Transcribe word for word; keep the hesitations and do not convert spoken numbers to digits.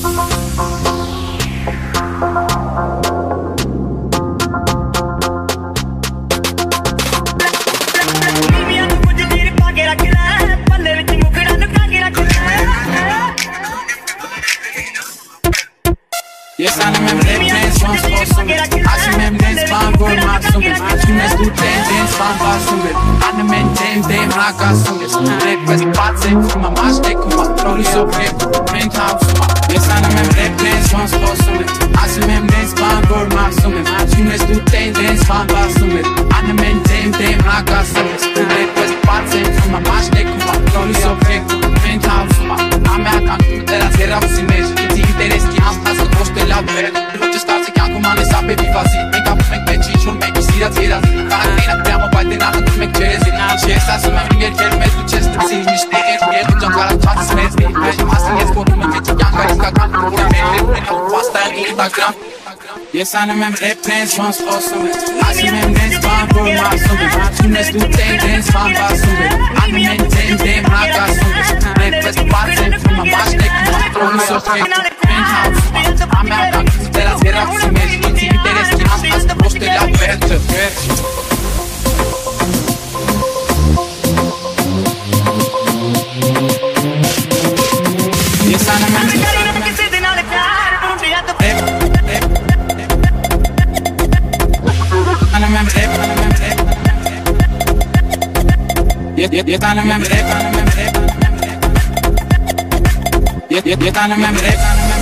Yes, I am dance once for some. I see them dance fine for my song. You must do dance, dance fine for some. I am in dance, damn, I got some. Rap as a party, my mask, they come out, throw this up here, print out. Yes, I am dance once for some. I see them dance fine for my song. You must do dance, dance fine for some. I am in dance, damn, I got some. Rap as a party, my mask, they come out, throw this up here, print out. I'm out, I'm out, that's it, I'm seeing it. Ti interessa que as tasas gostam lá ver. Hoje está se que como não sabe viver assim. Vem cá, vem cá, te chamo, vem que se atira. Cara, quem não prema vai ter nada do meu jazz. Não, se essa se me ninguém quer mesmo chest. Se me esteja, quer que já cara faz mesmo. Vejo mais sem esse corpo, me mete que anga e caga. Por mim, não posta no Instagram. Yes, I am rap dance once for some. I see them dance fine for my song. You must do dance, dance fine for some. I am in dance, damn, I got some. Rap as a party, from my mask, they come out, throw this up here. I'm out, I'm out, that's it, I'm seeing it. Ti interessa que as tasas gostam lá ver. Yes, I am rap. Yeah, yeah, yeah, I remember that. Yeah, yeah, yeah, I remember that.